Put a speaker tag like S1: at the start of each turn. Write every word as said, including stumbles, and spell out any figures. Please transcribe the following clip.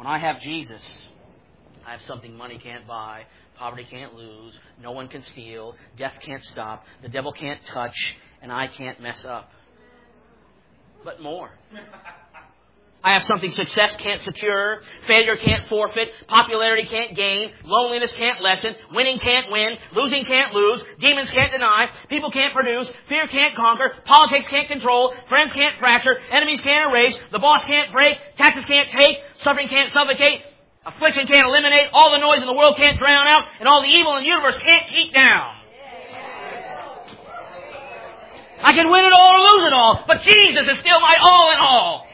S1: When I have Jesus, I have something money can't buy, poverty can't lose, no one can steal, death can't stop, the devil can't touch, and I can't mess up. But more. I have something success can't secure, failure can't forfeit, popularity can't gain, loneliness can't lessen, winning can't win, losing can't lose, demons can't deny, people can't produce, fear can't conquer, politics can't control, friends can't fracture, enemies can't erase, the boss can't break, taxes can't take, suffering can't suffocate, affliction can't eliminate, all the noise in the world can't drown out, and all the evil in the universe can't keep down. I can win it all or lose it all, but Jesus is still my all in all.